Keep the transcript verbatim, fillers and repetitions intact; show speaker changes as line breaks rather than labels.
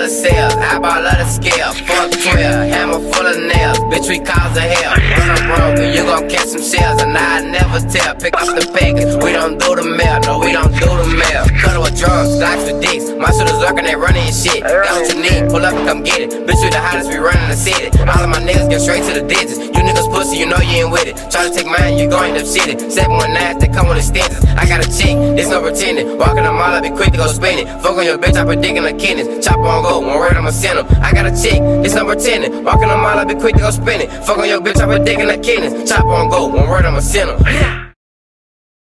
the sales, eyeball of the scale. Fuck twelve, hammer full of nails. Bitch, we cause a hell. Run up broke and you gon' catch some shells. And I never tell. Pick up the package, we don't do the mail. No, we don't do the mail. Cut with drums, stocks with dicks. My shooters lurking, they running your shit. Got what you need, pull up and come get it. Bitch, we the hottest, we running the city. All of my niggas get straight to the digits. You niggas pussy, you know you ain't with it. Try to take mine, you gon' end up shitting. seven one nine, they come with extensions. I got a chick, there's no pretending. Walking the mall, I be quick to go spend it. Fuck on your bitch, I predict in the kidneys. Chop on go, one word, I'ma send them. I got a chick, there's no pretending. Walking the mall, I be quick to go spend it. Fuck on your bitch, I predict in the kidneys. Chop on go, one word, I'ma send them.